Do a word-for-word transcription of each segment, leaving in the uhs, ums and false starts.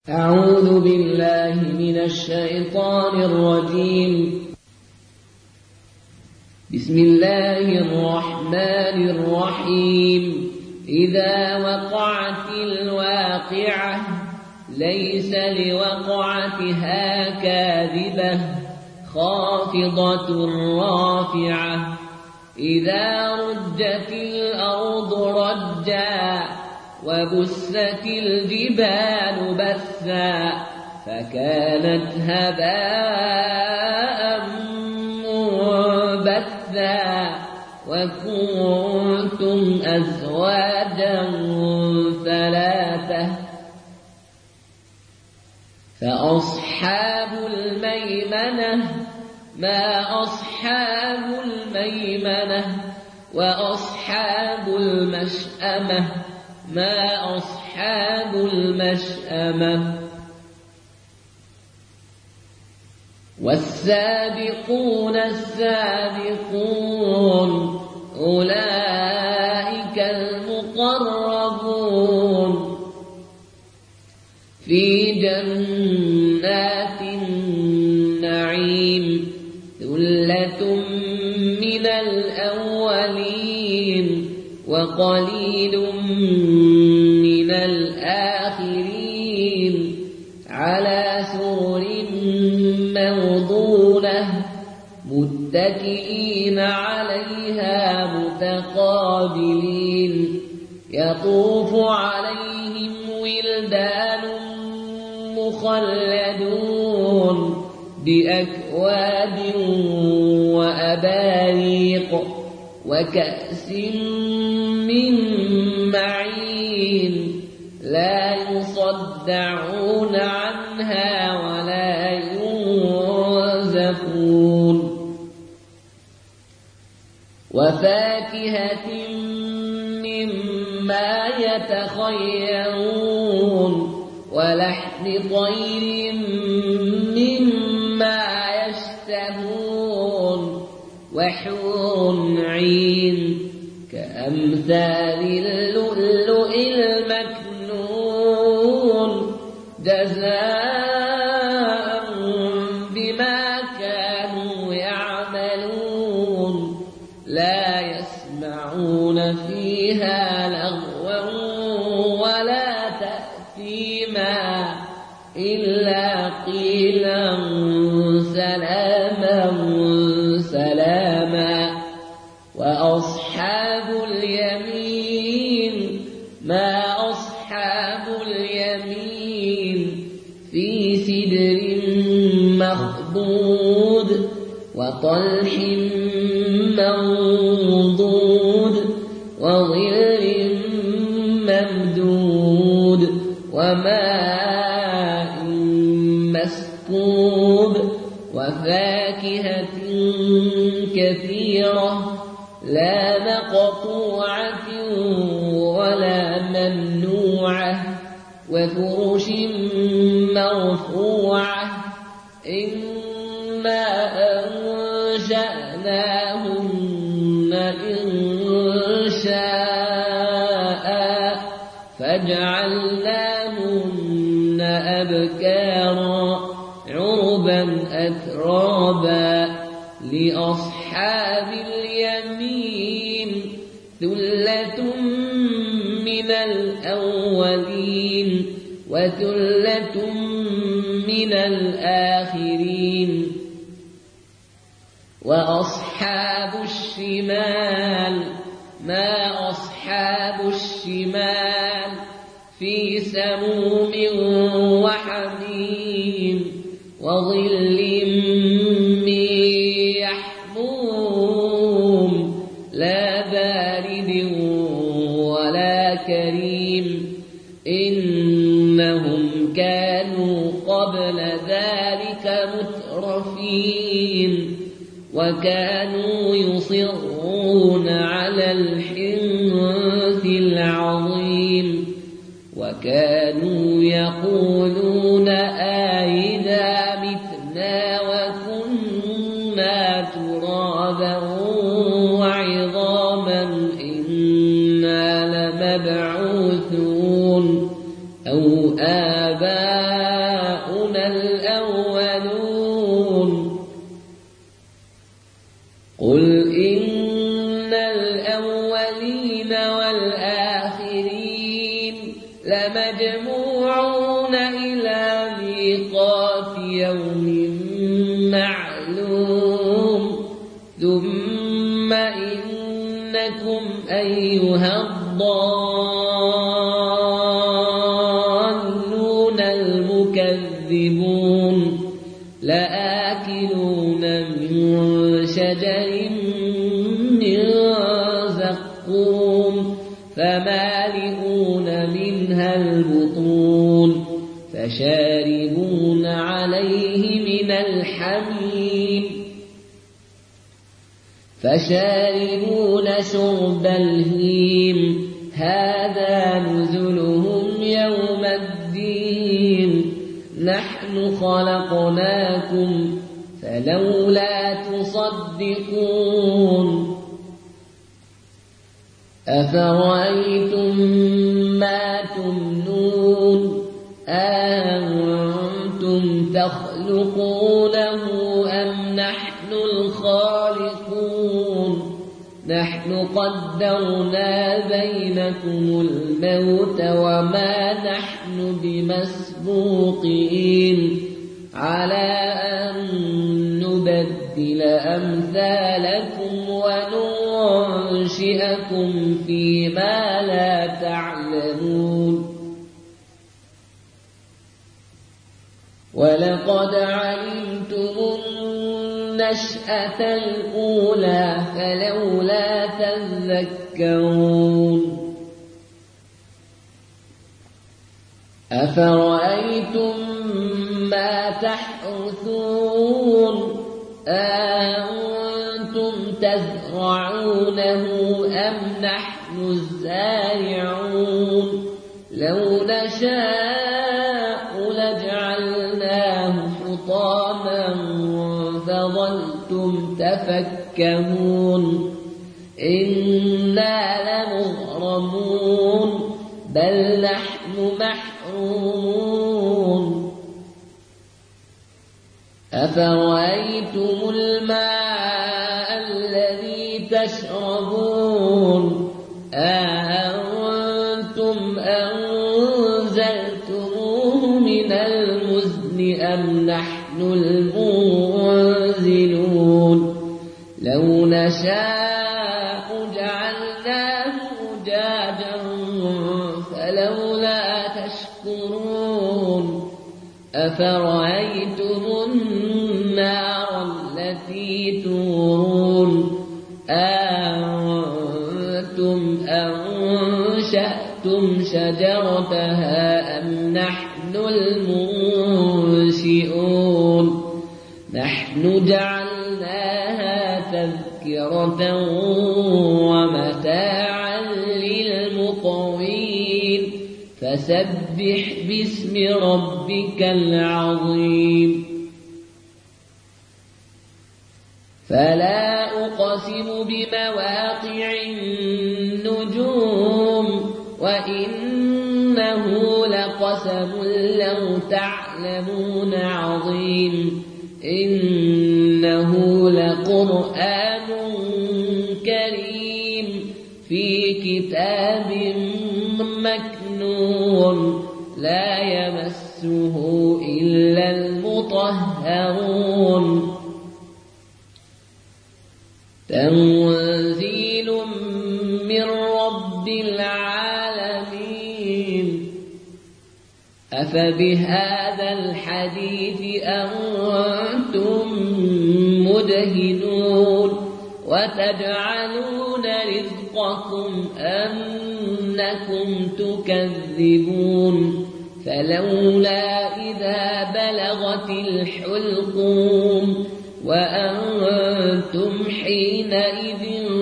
أعوذ بالله من الشيطان الرجيم. بسم الله الرحمن الرحيم. إذا وقعت الواقعة ليس لوقعتها كاذبة خافضة رافعة. إذا رجت الأرض رجا وبست الجبال بثا فكانت هباء منبثا وكنتم أزواجا ثلاثة فأصحاب الميمنة ما أصحاب الميمنة وأصحاب المشأمة ما أصحاب المشأمة. والسابقون السابقون أولئك المقربون في جنات النعيم ثلة من الأولين وقليل من الآخرين على سرر موضونة متكئين عليها متقابلين يطوف عليهم ولدان مخلدون بأكواب وأباريق وكأس من معين لا يصدعون عنها ولا ينزفون. وفاكهة مما يتخيرون ولحم طير مما يشتهون وحور عين كأمثال اللؤلؤ المكنون جزاء بما كانوا يعملون لا يسمعون فيها لغوا ولا تأثيما إلا قيلا سلاما سلاما. وأصحاب اليمين ما أصحاب اليمين في سدر مخضود وطلح منضود وظل ممدود وماء مسكوب وفاكهة كثيرة لا مقطوعة ولا ممنوعة وفرش مرفوعة إنا أنشأناهن إنشاء فجعلناهن أبكارا عربا أترابا. لأصحاب اليمين ثلة من الأولين وثلة من الآخرين. وأصحاب الشمال ما أصحاب الشمال في سموم وحميم وظل من يحموم لا بارد ولا كريم إنهم كانوا قبل ذلك مترفين وكانوا يصرون على الحنث العظيم وكانوا يقولون أئذا متنا وكنا ترابا وعظاما إنا لمبعوثون أو آباؤنا الأولون قل إن الأولين والآخرين لمجموعون إلى ميقات يوم معلوم ثم إنكم أيها الضالون المكذبون لآكلون من شجر من زقوم فمالئون منها البطون فشاربون عليه من الحميم فشاربون شرب الهيم هذا نزلهم يوم الدين نحن خلقناكم فلولا تصدقون أفرأيتم ما تمنون أأنتم تخلقونه أم نحن الخالقون نحن قدرنا بينكم الموت وما نحن بمسبوقين على أن نبدل أمثالكم وننشئكم فيما لا تعلمون ولقد علمتم النشأة الأولى فلولا تذكرون أفرأيتم ما تحرثون أأنتم تزرعونه أم نحن الزارعون لو نشاء لجعلناه حطاما فظلتم تفكهون إنا لمغرمون بل نحن محرومون أفرأيتم الماء الذي تشربون أأنتم أنزلتموه من المزن أم نحن المنزلون لو نشاء جعلناه أجاجا فلولا تشكرون أفرأيتم النار التي تورون أأنتم أنشأتم شجرتها أم نحن المنشئون نحن جعلناها تذكرة ومتاعا للمقوين فسبح باسم ربك العظيم فلا أقسم بمواقع النجوم وإنه لقسم لو تعلمون عظيم إنه لقرآن كريم في كتاب مكنون لا يمسه إلا المطهرون تنزيل من رب العالمين أفبهذا الحديث أنتم مدهنون وتجعلون رزقكم أنكم تكذبون فلولا إذا بلغت الحلقوم وأنتم حينئذ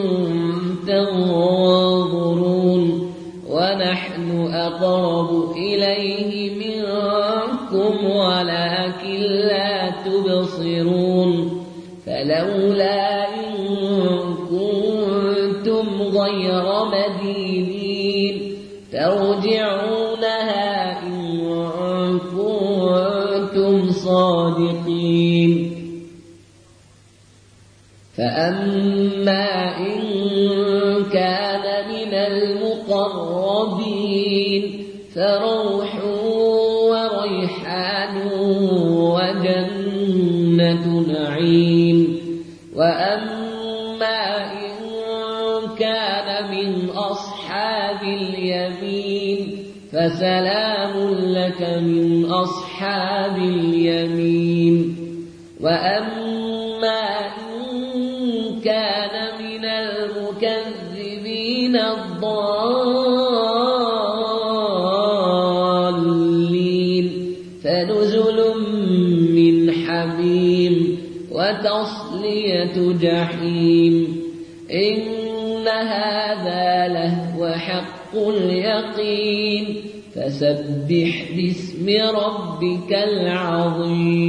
تنظرون ونحن أقرب إليه منكم ولكن لا تبصرون فلولا إن كنتم غير مدينين ترجعونها إن كنتم صادقين فأما إن كان من المقربين فروح وريحان وجنة نعيم وأما إن كان من أصحاب اليمين فسلام لك من أصحاب اليمين وأما إن كان من المكذبين الضالين فنزل من حميم وتصلية جحيم إن هذا لهو حق اليقين فسبح باسم ربك العظيم